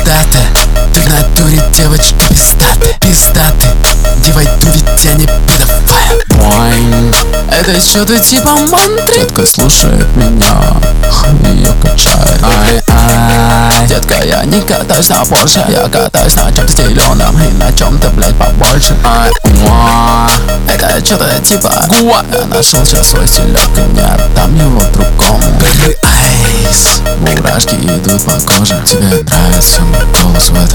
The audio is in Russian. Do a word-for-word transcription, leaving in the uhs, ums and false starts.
пиздата. Ты в натуре девочка пиздата. Пиздаты, девай ту, ведь я не педофайл. Boing. Это что-то типа мантры. Детка слушает меня, ее качает. Ай-ай, детка, я не катаюсь на Порше, я катаюсь на чем-то зеленом и на чем-то, блять, побольше. Ай-уа, это что-то типа гуа. Я нашел сейчас свой стилек и не отдам его другому. Baby Ice, мурашки идут по коже. Тебе нравится мой голос в этом